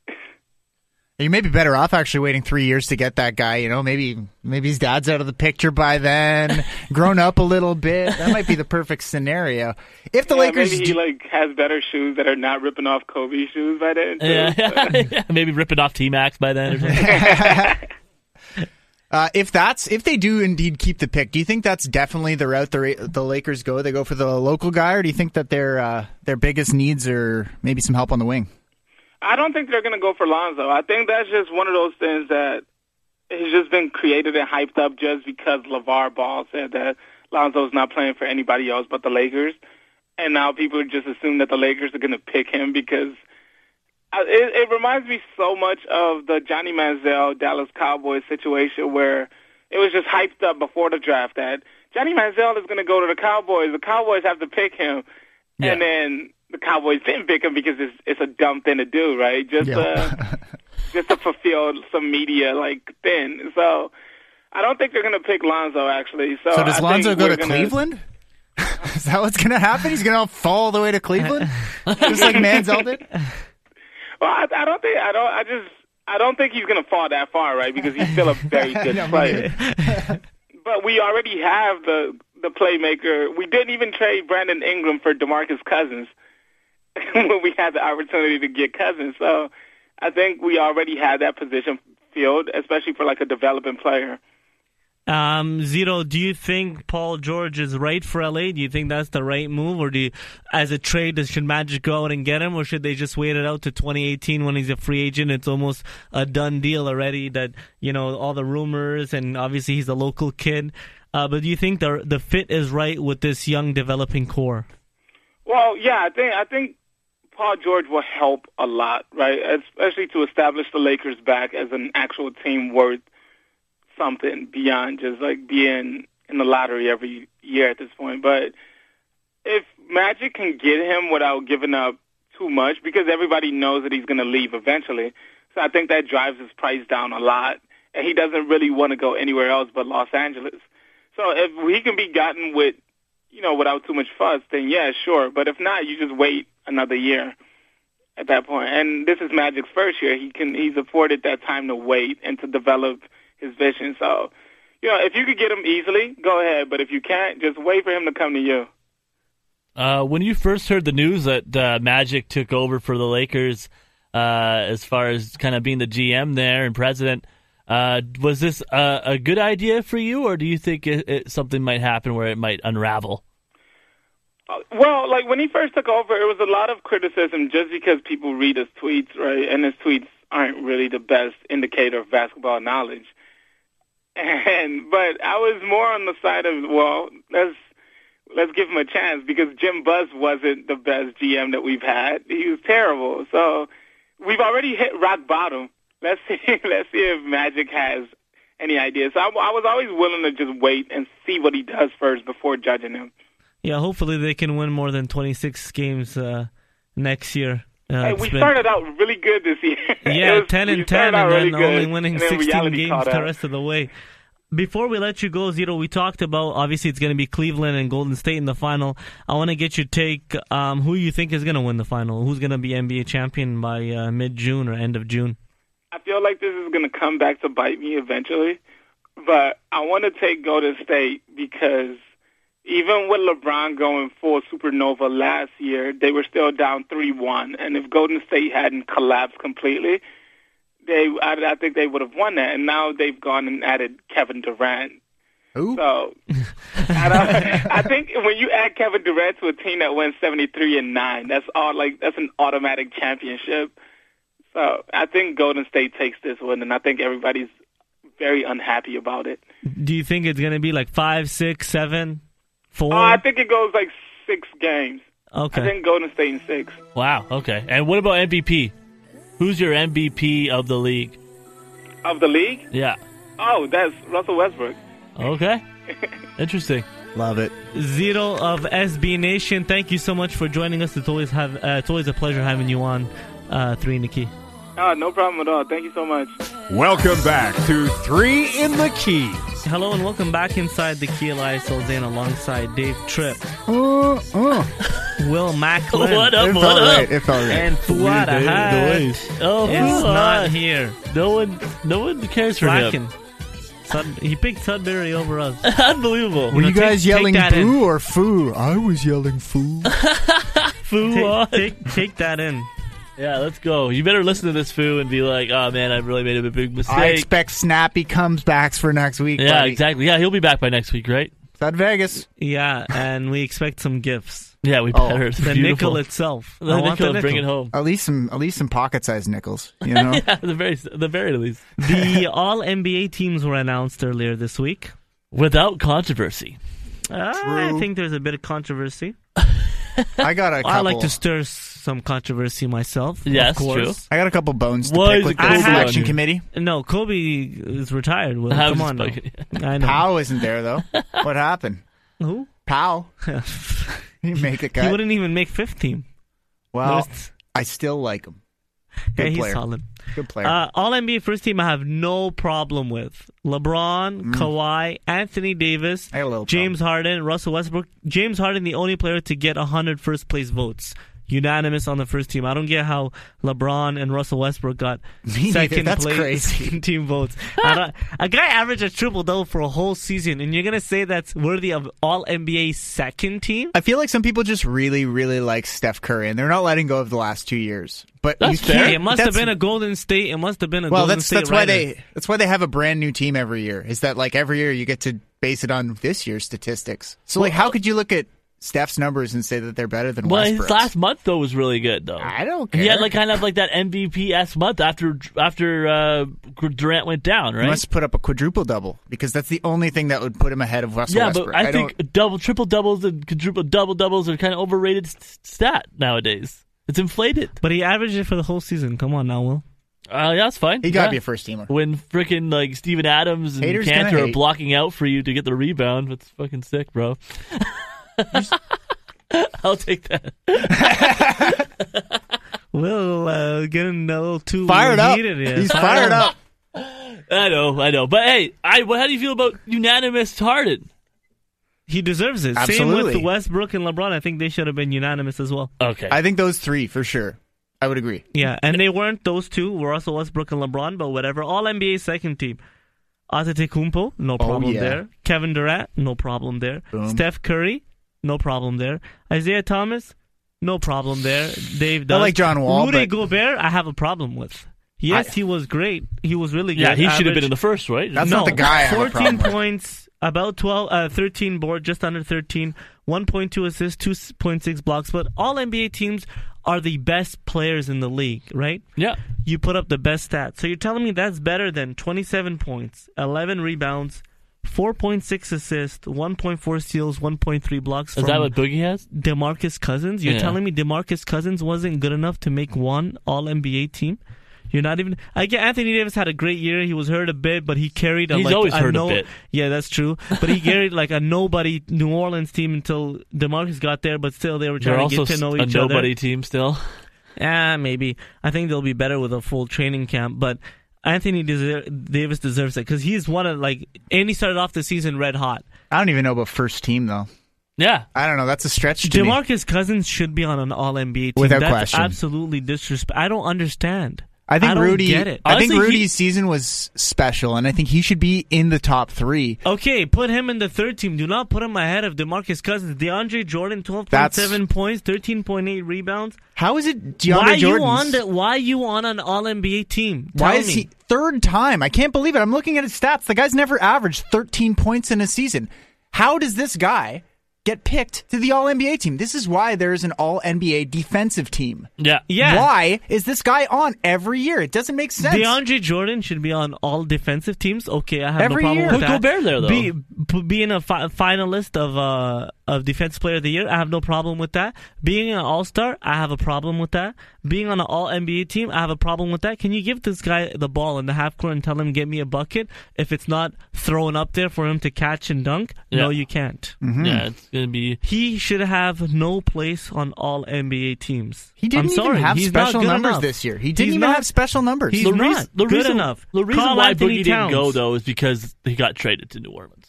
S6: You may be better off actually waiting three years to get that guy. You know, maybe maybe his dad's out of the picture by then, grown up a little bit. That might be the perfect scenario. If the
S8: yeah,
S6: Lakers,
S8: maybe he do- like has better shoes that are not ripping off Kobe shoes by then. So.
S7: Yeah, maybe ripping off T-Max by then or something.
S6: Uh, if that's if they do indeed keep the pick, do you think that's definitely the route the the Lakers go? They go for the local guy, or do you think that their uh, their biggest needs are maybe some help on the wing?
S8: I don't think they're going to go for Lonzo. I think that's just one of those things that has just been created and hyped up just because LeVar Ball said that Lonzo's not playing for anybody else but the Lakers. And now people just assume that the Lakers are going to pick him because it, it reminds me so much of the Johnny Manziel Dallas Cowboys situation where it was just hyped up before the draft that Johnny Manziel is going to go to the Cowboys. The Cowboys have to pick him. Yeah. And then the Cowboys didn't pick him because it's, it's a dumb thing to do, right? Just yeah. to, just to fulfill some media like thing. So I don't think they're going to pick Lonzo, actually. So,
S6: so does
S8: I
S6: Lonzo go to
S8: gonna...
S6: Cleveland? Is that what's going to happen? He's going to fall all the way to Cleveland, just like Manziel did.
S8: Well, I, I don't think I don't. I just I don't think he's going to fall that far, right? Because he's still a very good player. But we already have the the playmaker. We didn't even trade Brandon Ingram for DeMarcus Cousins when we had the opportunity to get Cousins. So I think we already had that position filled, especially for like a developing player.
S5: Um, Zito, do you think Paul George is right for L A? Do you think that's the right move? Or do you, as a trade, should Magic go out and get him? Or should they just wait it out to twenty eighteen when he's a free agent? It's almost a done deal already that, you know, all the rumors, and obviously he's a local kid. Uh, but do you think the the fit is right with this young developing core?
S8: Well, yeah, I think I think Paul George will help a lot, right? Especially to establish the Lakers back as an actual team worth something beyond just like being in the lottery every year at this point. But if Magic can get him without giving up too much, because everybody knows that he's going to leave eventually, so I think that drives his price down a lot, and he doesn't really want to go anywhere else but Los Angeles. So if he can be gotten with, you know, without too much fuss, then yeah, sure. But if not, you just wait another year at that point. And this is Magic's first year. He can he's afforded that time to wait and to develop his vision. So, you know, if you could get him easily, go ahead. But if you can't, just wait for him to come to you.
S7: Uh, when you first heard the news that uh, Magic took over for the Lakers, uh, as far as kind of being the G M there and president, uh, was this a, a good idea for you, or do you think it, it, something might happen where it might unravel?
S8: Uh, well, like when he first took over, it was a lot of criticism just because people read his tweets, right? And his tweets aren't really the best indicator of basketball knowledge. And but I was more on the side of, well, let's let's give him a chance, because Jim Buzz wasn't the best G M that we've had. He was terrible. So we've already hit rock bottom. Let's see let's see if Magic has any ideas. So I, I was always willing to just wait and see what he does first before judging him.
S5: Yeah, hopefully they can win more than twenty-six games uh, next year. Uh,
S8: hey, we been... started out really good this year.
S5: Yeah,
S8: was,
S5: ten and ten, and
S8: really
S5: then
S8: good,
S5: only winning sixteen games the rest of the way. Before we let you go, Zito, we talked about, obviously it's going to be Cleveland and Golden State in the final. I want to get your take. Um, who you think is going to win the final? Who's going to be N B A champion by uh, mid-June or end of June?
S8: I feel like this is going to come back to bite me eventually, but I want to take Golden State because even with LeBron going full supernova last year, they were still down three one. And if Golden State hadn't collapsed completely, they I, I think they would have won that. And now they've gone and added Kevin Durant.
S6: Ooh.
S8: So I, don't, I think when you add Kevin Durant to a team that wins seventy-three and nine, that's all like that's an automatic championship. So I think Golden State takes this one, and I think everybody's very unhappy about it.
S5: Do you think it's going to be like five, six, seven? Four?
S8: Uh, I think it goes like six games.
S5: Okay.
S8: I think Golden State in six.
S7: Wow, okay. And what about M V P? Who's your M V P of the league?
S8: Of the league?
S7: Yeah.
S8: Oh, that's Russell Westbrook.
S7: Okay. Interesting.
S6: Love it.
S5: Zito of S B Nation, thank you so much for joining us. It's always, have, uh, it's always a pleasure having you on uh, Three in the Key.
S8: Oh, no problem at all. Thank you so much.
S1: Welcome back to Three in the Key.
S5: Hello and welcome back inside the Key. Elias Olzane alongside Dave Tripp.
S6: Uh, uh.
S5: Will Macklin.
S7: What up,
S6: It
S7: what
S6: felt
S7: up?
S6: right. It felt right.
S5: And Fuad Ahad
S7: Oh,
S5: is
S7: Fuad.
S5: not here.
S7: No one, no one cares for
S5: Slacking.
S7: him.
S5: Sud- he picked Sudbury over us.
S7: Unbelievable.
S6: Were
S5: know,
S6: you guys
S5: take-
S6: yelling
S5: take that in.
S6: boo or foo? I was yelling foo.
S7: Fuad.
S5: Take, take, take that in.
S7: Yeah, let's go. You better listen to this Foo and be like, oh man, I really made a big mistake.
S6: I expect snappy comebacks for next week.
S7: Yeah,
S6: buddy.
S7: exactly. Yeah, he'll be back by next week, right?
S6: Is Bet Vegas.
S5: Yeah, and we expect some gifts.
S7: Yeah, we
S6: Oh,
S7: better. It's
S5: The
S7: beautiful.
S5: nickel itself.
S7: The
S5: I want
S7: nickel,
S5: the
S7: bring it
S5: nickel.
S7: home.
S6: At least some, at least some pocket-sized nickels. You know.
S7: Yeah, at the very, at the very least,
S5: The All N B A teams were announced earlier this week.
S7: without controversy.
S5: Uh, I think there's a bit of controversy.
S6: I got a couple.
S5: I like to stir some controversy myself.
S7: Yes,
S5: of course.
S7: true.
S6: I got a couple bones to
S7: Why
S6: pick
S7: is
S6: with
S7: Kobe
S6: the
S5: on
S6: selection
S7: here?
S6: committee.
S5: No, Kobe is retired. Well,
S7: I was
S5: come
S7: just
S5: on, now.
S7: fucking-
S5: I know.
S6: Powell isn't there though. What happened?
S5: Who?
S6: Powell. He make a
S5: He
S6: cut.
S5: wouldn't even make fifth team.
S6: Well,
S5: There's-
S6: I still like him.
S5: yeah,
S6: Good
S5: he's
S6: player.
S5: solid.
S6: Good player.
S5: Uh, All N B A first team I have no problem with. LeBron, Kawhi, Anthony Davis,
S6: I got a little
S5: James Harden, Russell Westbrook. James Harden, the only player to get one hundred first place votes. Unanimous on the first team. I don't get how LeBron and Russell Westbrook got
S6: Me neither.
S5: second
S6: That's
S5: place
S6: crazy.
S5: second team votes. I don't, a guy averaged a triple double for a whole season, and you're gonna say that's worthy of All N B A second team?
S6: I feel like some people just really, really like Steph Curry, and they're not letting go of the last two years. But
S7: That's
S6: you
S7: fair.
S6: can't.
S5: Hey, it must have
S6: that's-
S5: been a Golden State. It must have been a
S6: well.
S5: Golden
S6: That's
S5: State
S6: that's why
S5: writer.
S6: they that's why they have a brand new team every year. Is that like every year you get to base it on this year's statistics? So like, how could you look at Steph's numbers and say that they're better than
S7: Well, his
S6: Westbrook's?
S7: last month though was really good though.
S6: I don't care.
S7: He had like kind of like that M V P s month after after uh, Durant went down,
S6: He
S7: right?
S6: must put up a quadruple double because that's the only thing that would put him ahead of Russell
S7: Yeah,
S6: Westbrook.
S7: but I,
S6: don't-
S7: think double, triple doubles and quadruple double doubles are kind of overrated s- stat nowadays. It's inflated.
S5: But he averaged it for the whole season. Come on now, Will.
S7: Uh, yeah, that's fine.
S6: he got to
S7: yeah.
S6: be a first teamer.
S7: When freaking like Steven Adams and
S6: Haters gonna
S7: Cantor are
S6: hate.
S7: blocking out for you to get the rebound, that's fucking sick, bro. I'll take that.
S5: Will uh, getting a little too
S6: Fired up.
S5: heated here.
S6: He's fired up.
S7: I know, I know. But hey, I, what, how do you feel about unanimous Harden?
S5: He deserves it. Same
S6: Absolutely.
S5: with Westbrook and LeBron. I think they should have been unanimous as well.
S7: Okay.
S6: I think those three for sure. I would agree.
S5: Yeah, and they weren't those two, Russell Westbrook and LeBron, but whatever. All N B A second team. Antetokounmpo, no problem
S6: yeah.
S5: there. Kevin Durant, no problem there.
S6: Boom.
S5: Steph Curry, no problem there. Isaiah Thomas, no problem there. Dave
S6: I
S5: does.
S6: like John Wall,
S5: Rudy
S6: but-
S5: Gobert, I have a problem with. Yes,
S6: I-
S5: he was great. He was really good.
S7: yeah, he should have
S5: Average-
S7: been in the first, right?
S6: That's
S5: no,
S6: not the guy I have a
S5: fourteen
S6: problem with.
S5: points, about twelve, uh, thirteen board, just under thirteen, one point two assists, two point six blocks. But all N B A teams are the best players in the league, right?
S7: yeah.
S5: You put up the best stats. So you're telling me that's better than twenty-seven points, eleven rebounds, four point six assists, one point four steals, one point three blocks
S7: Is
S5: from
S7: that what Boogie has?
S5: DeMarcus Cousins? You're
S7: Yeah.
S5: telling me DeMarcus Cousins wasn't good enough to make one All N B A team? You're not even. I get Anthony Davis had a great year. He was hurt a bit, but he carried. A,
S7: He's
S5: like,
S7: always
S5: a
S7: hurt a
S5: no,
S7: bit.
S5: Yeah, that's true. But he carried like a nobody New Orleans team until DeMarcus got there. But still, they were
S7: They're
S5: trying to
S7: also
S5: get to know
S7: a
S5: each
S7: nobody
S5: other.
S7: team still.
S5: Ah, maybe. I think they'll be better with a full training camp. But Anthony deser- Davis deserves it because he's one of like, and he started off the season red hot.
S6: I don't even know about first team though.
S7: Yeah.
S6: I don't know. That's a stretch to me.
S5: DeMarcus Cousins should be on an All N B A team.
S6: Without
S5: That's
S6: question.
S5: absolutely disrespect. I don't understand.
S6: I think
S5: I don't
S6: Rudy.
S5: get it.
S6: I think
S7: Honestly,
S6: Rudy's
S7: he-
S6: season was special, and I think he should be in the top three.
S5: Okay, put him in the third team. Do not put him ahead of DeMarcus Cousins. DeAndre Jordan, twelve point seven points, thirteen point eight rebounds.
S6: How is it DeAndre
S5: why
S6: Jordan's?
S5: you on the, Why you on an All N B A team? Tell
S6: Why is
S5: me.
S6: he third time? I can't believe it. I'm looking at his stats. The guy's never averaged thirteen points in a season. How does this guy get picked to the All N B A team? This is why there's an All N B A defensive team.
S7: Yeah.
S5: Yeah.
S6: Why is this guy on every year? It doesn't make sense.
S5: DeAndre Jordan should be on all defensive teams. Okay, I have
S6: Every
S5: no problem
S6: year.
S5: with
S7: Put
S5: that.
S7: Gobert there, though.
S5: Be, p- being a fi- finalist of uh, of Defensive Player of the Year, I have no problem with that. Being an All Star, I have a problem with that. Being on an All N B A team, I have a problem with that. Can you give this guy the ball in the half court and tell him get me a bucket if it's not thrown up there for him to catch and dunk? No,
S7: Yeah.
S5: you can't.
S6: Mm-hmm.
S7: Yeah, it's going to be.
S5: He should have no place on All N B A teams.
S6: He didn't
S5: I'm sorry.
S6: even have
S5: He's not
S6: special
S5: good
S6: numbers
S5: enough.
S6: this year. He didn't
S5: He's
S6: even
S5: not-
S6: have special numbers.
S5: He's
S7: the
S5: not
S7: reason, the
S5: good
S7: reason,
S5: enough.
S7: The reason
S5: Carl
S7: why
S5: Anthony
S7: Boogie didn't go,
S5: Towns.
S7: though, is because he got traded to New Orleans.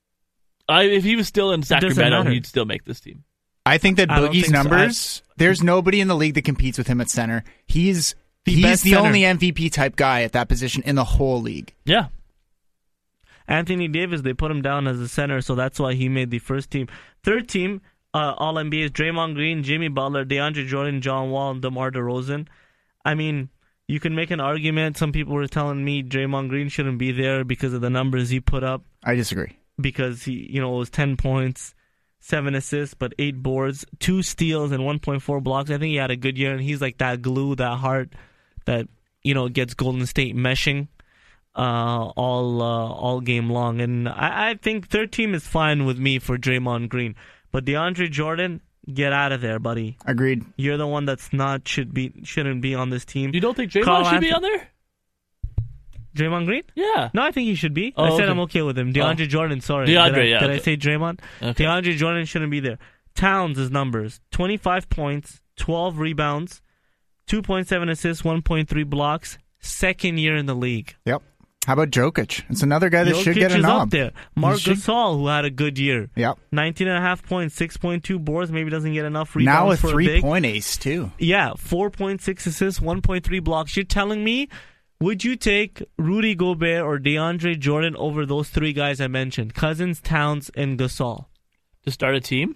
S7: I, if he was still in
S5: doesn't
S7: Sacramento,
S5: matter.
S7: he'd still make this team.
S6: I think that
S5: I don't
S6: Boogie's
S5: think so.
S6: numbers. There's nobody in the league that competes with him at center. He's
S5: The
S6: he's
S5: best
S6: the
S5: center.
S6: only M V P type guy at that position in the whole league.
S7: Yeah.
S5: Anthony Davis, they put him down as a center, so that's why he made the first team. Third team, uh, All N B A is Draymond Green, Jimmy Butler, DeAndre Jordan, John Wall, and DeMar DeRozan. I mean, you can make an argument. Some people were telling me Draymond Green shouldn't be there because of the numbers he put up.
S6: I disagree.
S5: because he, you know, it was ten points, seven assists, but eight boards, two steals, and one point four blocks. I think he had a good year, and he's like that glue, that heart that, you know, gets Golden State meshing uh, all uh, all game long. And I, I think third team is fine with me for Draymond Green, but DeAndre Jordan, get out of there, buddy.
S6: Agreed.
S5: You're the one that's not should be shouldn't be on this team.
S7: You don't think Draymond
S5: Carl
S7: should
S5: Anthony-
S7: be on there?
S5: Draymond Green?
S7: Yeah.
S5: No, I think he should be.
S7: Oh,
S5: I said
S7: okay.
S5: I'm okay with him. DeAndre
S7: Oh.
S5: Jordan, sorry.
S7: DeAndre,
S5: did I,
S7: yeah,
S5: Did
S7: okay.
S5: I say Draymond?
S7: Okay.
S5: DeAndre Jordan shouldn't be there. Towns' numbers, twenty-five points, twelve rebounds, two point seven assists, one point three blocks. Second year in the league.
S6: Yep. How about Jokic? It's another guy that
S5: Jokic
S6: should get a
S5: is
S6: knob.
S5: up there. Marc
S6: should-
S5: Gasol, who had a good year.
S6: Yep.
S5: nineteen and a half points, six point two boards, maybe doesn't get enough rebounds
S6: Now a
S5: for a big.
S6: three-point ace, too.
S5: Yeah, four point six assists, one point three blocks. You're telling me, would you take Rudy Gobert or DeAndre Jordan over those three guys I mentioned? Cousins, Towns, and Gasol.
S7: To start a team?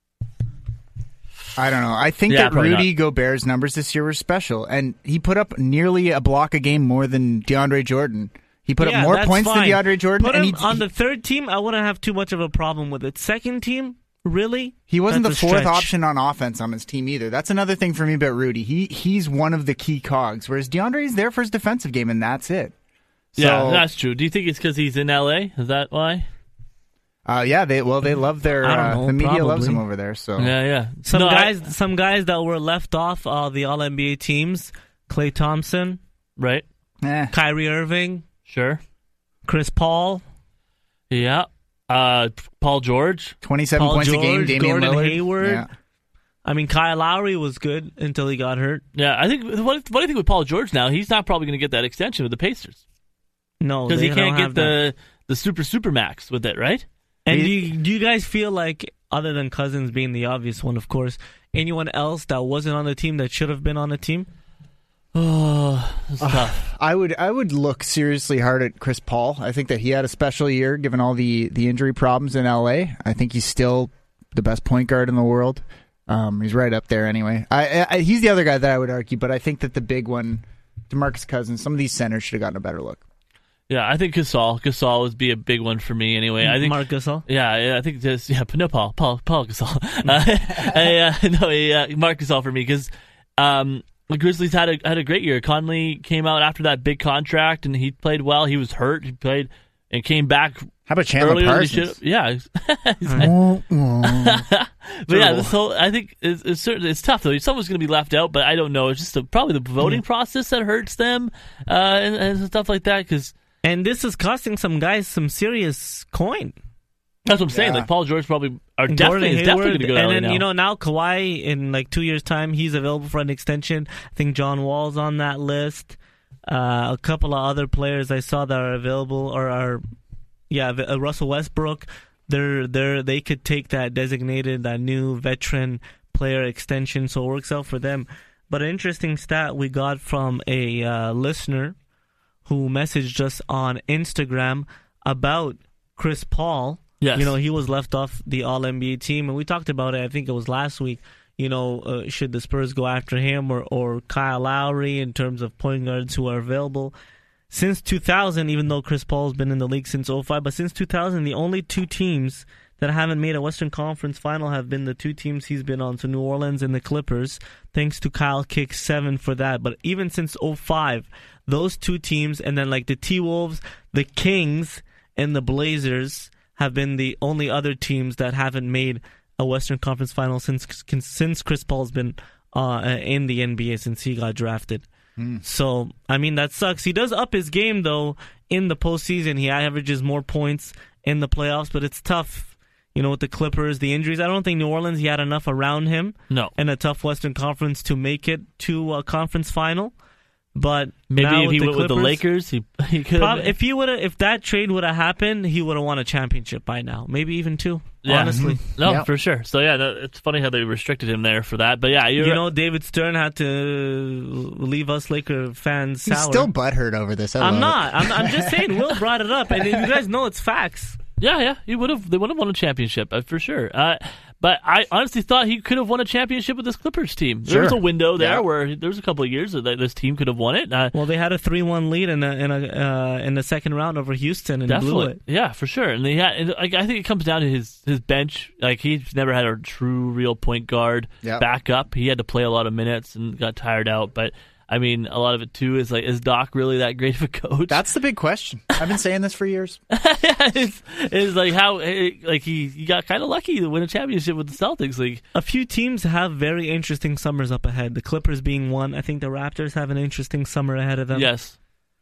S6: I don't know. I think
S7: Yeah,
S6: that
S7: probably
S6: Rudy Gobert's numbers this year were special, and he put up nearly a block a game more than DeAndre Jordan. He put
S5: Yeah,
S6: up more
S5: that's
S6: points
S5: fine.
S6: than DeAndre Jordan,
S5: Put
S6: and
S5: him
S6: he,
S5: on the third team, I wouldn't have too much of a problem with it. Second team, really?
S6: he wasn't the
S5: That's a
S6: fourth
S5: stretch.
S6: option on offense on his team either. That's another thing for me about Rudy. He he's one of the key cogs, whereas DeAndre is there for his defensive game, and that's it. So,
S7: Yeah, that's true. Do you think it's because he's in L A? Is that why?
S6: Uh, yeah, they well they love their
S5: I don't
S6: uh,
S5: know,
S6: the media loves
S5: probably.
S6: him over there. So
S7: Yeah, yeah.
S5: Some
S7: No, I-
S5: guys, some guys that were left off uh, the All N B A teams: Klay Thompson,
S7: right?
S6: eh.
S5: Kyrie Irving,
S7: Sure.
S5: Chris Paul,
S7: Yeah. Uh, Paul George.
S6: twenty-seven
S5: Paul
S6: points
S5: George,
S6: a game. Damian
S5: Gordon
S6: Lillard.
S5: Hayward.
S6: Yeah.
S5: I mean, Kyle Lowry was good until he got hurt.
S7: Yeah, I think what, what do you think with Paul George now? He's not probably going to get that extension with the Pacers
S5: No,
S7: because
S5: they
S7: he
S5: don't
S7: can't
S5: have
S7: get
S5: that.
S7: the the super super max with it, right?
S5: And
S6: He-
S5: do you, do you guys feel like, other than Cousins being the obvious one, of course, anyone else that wasn't on the team that should have been on the team?
S7: Oh, it's tough.
S6: I would I would look seriously hard at Chris Paul. I think that he had a special year given all the, the injury problems in L A. I think he's still the best point guard in the world. Um, he's right up there anyway. I, I he's the other guy that I would argue, but I think that the big one, DeMarcus Cousins, some of these centers should have gotten a better look.
S7: Yeah, I think Gasol. Gasol would be a big one for me anyway. I think.
S5: Marc Gasol?
S7: Yeah, yeah, I think just yeah, but no Paul, Paul, Paul Gasol. uh, I, uh, no, yeah, Marc Gasol for me because um, the Grizzlies had a had a great year. Conley came out after that big contract and he played well. He was hurt. He played and came back
S6: How about Chandler
S7: earlier than he
S6: Parsons?
S7: should. Yeah,
S6: Wah, wah.
S7: but yeah, this whole I think it's, it's certainly it's tough though. Someone's going to be left out, but I don't know. It's just the, probably the voting process that hurts them uh, and, and stuff like that because.
S5: And this is costing some guys some serious coin.
S7: That's what I'm saying.
S6: Yeah.
S7: Like Paul George probably are
S5: Gordon
S7: definitely is definitely
S5: Hayward,
S7: going to go to
S5: and
S7: L A
S5: then
S7: now.
S5: you know now Kawhi in like two years' time he's available for an extension. I think John Wall's on that list. Uh, a couple of other players I saw that are available or are yeah uh, Russell Westbrook. They're they're they could take that designated that new veteran player extension, so it works out for them. But an interesting stat we got from a uh, listener who messaged us on Instagram about Chris Paul.
S7: Yes.
S5: You know, he was left off the All N B A team, and we talked about it, I think it was last week. You know, uh, should the Spurs go after him or, or Kyle Lowry in terms of point guards who are available? Since two thousand, even though Chris Paul's been in the league since oh five, but since two thousand, the only two teams that haven't made a Western Conference final have been the two teams he's been on, so New Orleans and the Clippers, thanks to Kyle Kick seven for that. But even since oh five, those two teams, and then like the T-Wolves, the Kings, and the Blazers have been the only other teams that haven't made a Western Conference final since since Chris Paul's been uh, in the N B A, since he got drafted. Mm. So, I mean, that sucks. He does up his game, though, in the postseason. He averages more points in the playoffs, but it's tough. You know, with the Clippers, the injuries. I don't think New Orleans, he had enough around him
S7: No.
S5: in a tough Western Conference to make it to a conference final. But
S7: Maybe
S5: now
S7: if
S5: with
S7: he
S5: the
S7: went with the
S5: Clippers,
S7: Lakers, he he could.
S5: prob- if he would have, if that trade would have happened, he would have won a championship by now. Maybe even two.
S7: Yeah.
S5: Honestly,
S7: No,
S6: Yeah.
S7: for sure. So yeah, no, it's funny how they restricted him there for that. But yeah, you're,
S5: you know, David Stern had to leave us Laker fans sour.
S6: He's still butthurt over this. I
S5: I'm
S6: love
S5: not.
S6: it.
S5: I'm, I'm just saying. Will brought it up, and you guys know it's facts.
S7: yeah, yeah, he would have. They would have won a championship uh, for sure. Uh, But I honestly thought he could have won a championship with this Clippers team. There
S6: Sure.
S7: was a window there
S6: Yeah.
S7: where there was a couple of years that this team could have won it. Uh,
S5: Well, they had a three one lead in a, in a uh, in the second round over Houston and blew
S7: Definitely,
S5: it.
S7: yeah, for sure. And they had, and like, I think it comes down to his, his bench. Like he's never had a true, real point guard
S6: Yep.
S7: backup. He had to play a lot of minutes and got tired out. But I mean, a lot of it too is like, is Doc really that great of a coach?
S6: That's the big question. I've been saying this for years.
S7: yeah, it's, it's like how it, like he, he got kind of lucky to win a championship with the Celtics. Like
S5: A few teams have very interesting summers up ahead. The Clippers being one. I think the Raptors have an interesting summer ahead of them.
S7: yes,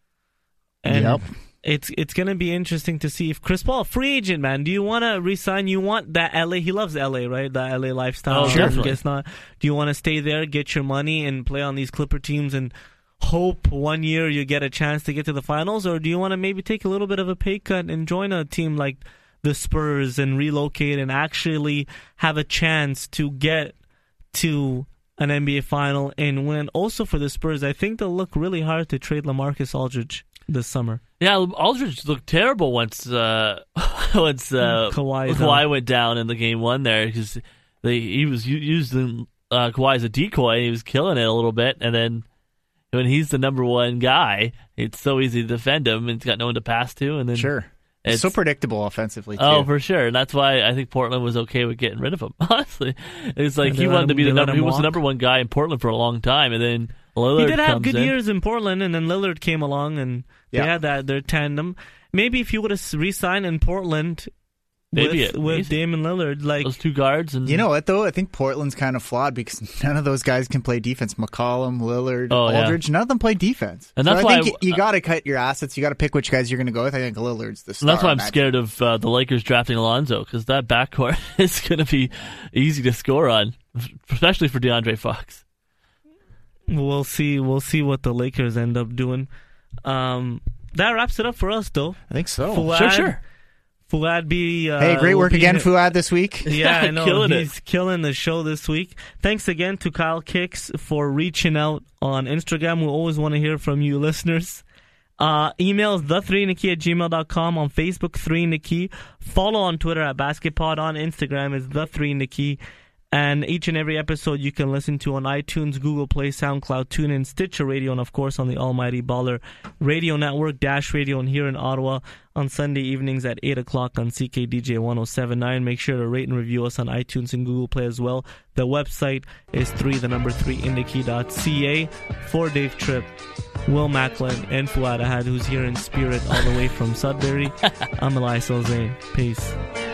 S5: And
S6: Yep.
S5: it's it's going to be interesting to see if Chris Paul, free agent, man. Do you want to resign? You want that L A? He loves L A, right? The L A lifestyle.
S7: Oh, sure.
S5: I guess not. Do you want to stay there, get your money, and play on these Clipper teams and hope one year you get a chance to get to the finals? Or do you want to maybe take a little bit of a pay cut and join a team like the Spurs and relocate and actually have a chance to get to an N B A final and win? Also for the Spurs, I think they'll look really hard to trade LaMarcus Aldridge this summer.
S7: yeah. Aldridge looked terrible once uh, once uh,
S5: Kawhi
S7: Kawhi went down in the game one there because he was u- using uh, Kawhi as a decoy. And he was killing it a little bit, and then when he's the number one guy, it's so easy to defend him, and he's got no one to pass to. And then
S6: Sure.
S7: it's
S6: It's so predictable offensively, too.
S7: Oh, for sure, and that's why I think Portland was okay with getting rid of him. Honestly, it's like
S5: Yeah, they
S7: he
S5: let
S7: wanted to
S5: him-
S7: be the
S5: they let
S7: number.
S5: him
S7: He was the
S5: walk.
S7: number one guy in Portland for a long time, and then Lillard
S5: He did have
S7: comes
S5: good
S7: in.
S5: years in Portland, and then Lillard came along, and
S6: Yeah.
S5: they had that their tandem. Maybe if you would have re-signed in Portland
S7: Maybe
S5: with,
S7: it-
S5: with
S7: amazing.
S5: Dame and Lillard, like
S7: Those two guards, and
S6: You know what, though? I think Portland's kind of flawed because none of those guys can play defense. McCollum, Lillard,
S7: Oh, yeah.
S6: Aldridge, none of them play defense.
S7: And
S6: So
S7: that's
S6: I
S7: why
S6: think
S7: I-
S6: you got to cut your assets. You got to pick which guys you're going to go with. I think Lillard's the
S7: and
S6: star.
S7: that's why I'm
S6: on that
S7: scared of uh, the Lakers drafting Alonzo because that backcourt is going to be easy to score on, especially for DeAndre Fox.
S5: we'll see, we'll see what the Lakers end up doing. Um, that wraps it up for us, though.
S6: I think so.
S5: Fuad,
S7: Sure, sure.
S5: Fuad B. Uh,
S6: Hey, great
S5: will
S6: work
S5: be
S6: again,
S5: here-
S6: Fuad, this week.
S5: Yeah, I know.
S7: Killing it.
S5: He's killing the show this week. Thanks again to Kyle Kicks for reaching out on Instagram. We always want to hear from you listeners. Uh, emails the three nikki at gmail dot com, on Facebook, three nikki. Follow on Twitter at basketpod. On Instagram is the three nikki. And each and every episode you can listen to on iTunes, Google Play, SoundCloud, TuneIn, Stitcher Radio, and of course on the Almighty Baller Radio Network, Dash Radio, and here in Ottawa on Sunday evenings at eight o'clock on C K D J one oh seven point nine. Make sure to rate and review us on iTunes and Google Play as well. The website is three, the number three, indiki dot c a. For Dave Tripp, Will Macklin, and Fuad Ahad, who's here in spirit all the way from Sudbury, I'm Elias Elzane. Peace.